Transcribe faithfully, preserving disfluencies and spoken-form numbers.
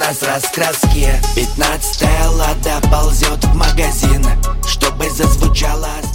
нас раскраски. Пятнадцатая лада ползет в магазин, чтобы зазвучала